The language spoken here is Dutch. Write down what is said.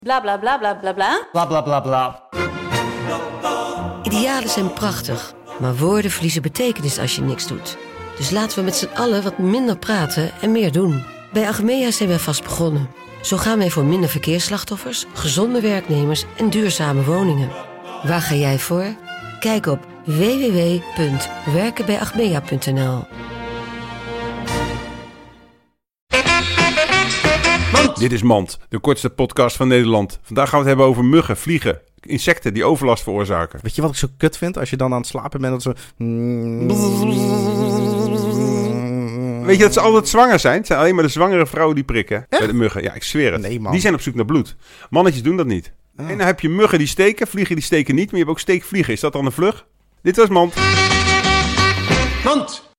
Bla bla bla bla bla bla. Bla bla bla bla. Idealen zijn prachtig, maar woorden verliezen betekenis als je niks doet. Dus laten we met z'n allen wat minder praten en meer doen. Bij Achmea zijn wij vast begonnen. Zo gaan wij voor minder verkeersslachtoffers, gezonde werknemers en duurzame woningen. Waar ga jij voor? Kijk op www.werkenbijachmea.nl. Dit is Mand, de kortste podcast van Nederland. Vandaag gaan we het hebben over muggen, vliegen, insecten die overlast veroorzaken. Weet je wat ik zo kut vind? Als je dan aan het slapen bent, dat zo... Weet je dat ze altijd zwanger zijn? Het zijn alleen maar de zwangere vrouwen die prikken. Bij de muggen. Ja, ik zweer het. Nee, man. Die zijn op zoek naar bloed. Mannetjes doen dat niet. En dan heb je muggen die steken, vliegen die steken niet. Maar je hebt ook steekvliegen. Is dat dan een vlug? Dit was Mand. Mand!